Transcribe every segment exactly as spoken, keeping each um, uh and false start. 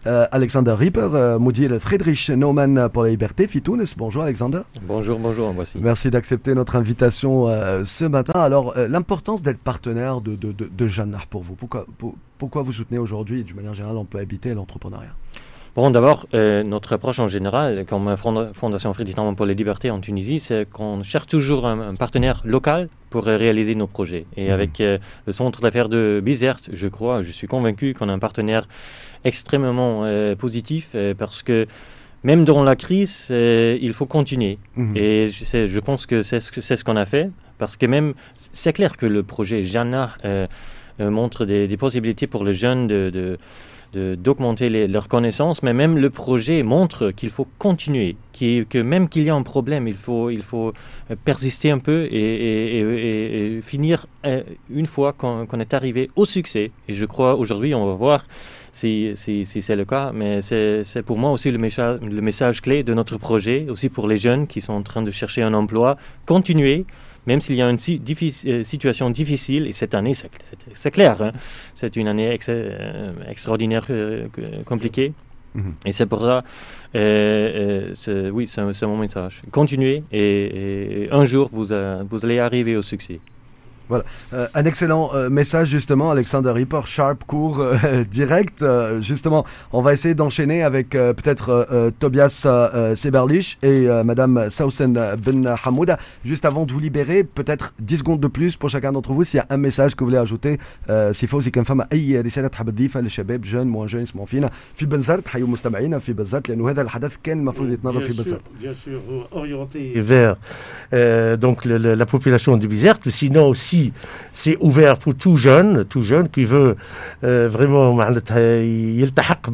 euh, Alexander Rieper, euh, مدير Friedrich Naumann pour la liberté في تونس. Bonjour Alexander. Bonjour, bonjour, voici. Merci d'accepter notre invitation euh, ce matin. Alors, euh, l'importance d'être partenaire de, de, de, de Jannah pour vous, pourquoi, pour, pourquoi vous soutenez aujourd'hui, d'une manière générale, l'emploi habité et l'entrepreneuriat? Bon, d'abord, euh, notre approche en général, comme Fondation Friedrich Naumann pour les libertés en Tunisie, c'est qu'on cherche toujours un, un partenaire local pour euh, réaliser nos projets. Et mmh. avec euh, le centre d'affaires de Bizerte, je crois, je suis convaincu qu'on a un partenaire extrêmement euh, positif euh, parce que même dans la crise, euh, il faut continuer. Mmh. Et je, je pense que c'est ce, que c'est ce qu'on a fait parce que même, c'est clair que le projet Jannah euh, euh, montre des, des possibilités pour les jeunes de... de De, d'augmenter les, leurs connaissances, mais même le projet montre qu'il faut continuer, qu'il, que même qu'il y a un problème, il faut, il faut persister un peu et, et, et, et finir une fois qu'on, qu'on est arrivé au succès. Et je crois aujourd'hui, on va voir si, si, si c'est le cas, mais c'est, c'est pour moi aussi le message, le message clé de notre projet, aussi pour les jeunes qui sont en train de chercher un emploi, continuer. Même s'il y a une si, diffi- euh, situation difficile, et cette année, c'est, c'est, c'est clair, hein, c'est une année ex- euh, extraordinaire, euh, compliquée. Mm-hmm. Et c'est pour ça, euh, euh, c'est, oui, c'est, c'est mon message. Continuez et, et un jour, vous, euh, vous allez arriver au succès. Voilà, euh, un excellent euh, message justement, Alexander Rieper, sharp, court, euh, direct. Euh, justement, on va essayer d'enchaîner avec euh, peut-être euh, Tobias euh, Seberlich et euh, Madame Sausen Ben Hamouda. Juste avant de vous libérer, peut-être dix secondes de plus pour chacun d'entre vous. S'il y a un message que vous voulez ajouter, سي فوزي كان فما أي رسالة تحب تضيفها للشباب جون موان جون يسمعوا فينا في بنزرت حيوا مستمعينا في بنزرت لأنه هذا الحدث كان المفروض يتنظم في بنزرت. Bien sûr, orienté vers euh, donc le, le, la population de Bizerte, sinon aussi c'est ouvert pour tout jeune, tout jeune qui veut euh, vraiment معناتها يلتحق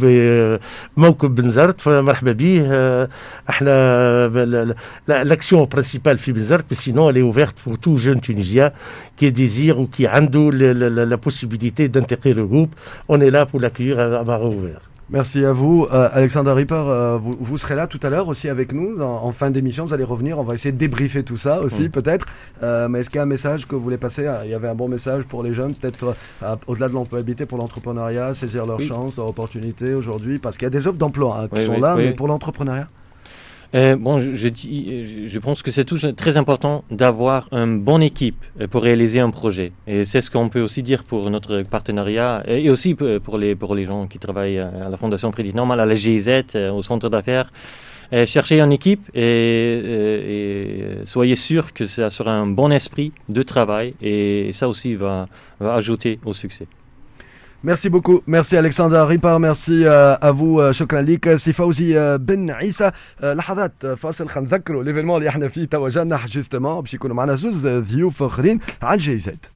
بموكب بنزرت فمرحبا به. احنا l'action principale في بنزرت, mais sinon elle est ouverte pour tout jeune tunisien qui désire ou qui a la, la, la possibilité d'intégrer le groupe. On est là pour l'accueillir à bras ouverts. Merci à vous. Euh, Alexander Rieper, euh, vous, vous serez là tout à l'heure aussi avec nous en, en fin d'émission. Vous allez revenir, on va essayer de débriefer tout ça aussi, mmh. peut-être. Euh, mais est-ce qu'il y a un message que vous voulez passer? Il y avait un bon message pour les jeunes, peut-être euh, au-delà de l'employabilité, pour l'entrepreneuriat, saisir leurs oui. chances, leurs opportunités aujourd'hui, parce qu'il y a des offres d'emploi hein, qui oui, sont oui, là, oui. mais pour l'entrepreneuriat Euh, bon, je, je, dis, je pense que c'est tout très important d'avoir une bonne équipe pour réaliser un projet. Et c'est ce qu'on peut aussi dire pour notre partenariat et aussi pour les, pour les gens qui travaillent à la Fondation Friedrich Naumann, à la G I Z, au centre d'affaires. Et cherchez une équipe et, et, et soyez sûr que ça sera un bon esprit de travail et ça aussi va, va ajouter au succès. Merci beaucoup, merci Alexander Rieper, merci à vous, شكرا ليك سي فوزي بن عيسى. لحظات فاصل خلينا نذكروا ليفينمون اللي احنا فيه توا جنح جوستومون باش يكونوا معنا زوز ضيوف اخرين على الجي زد.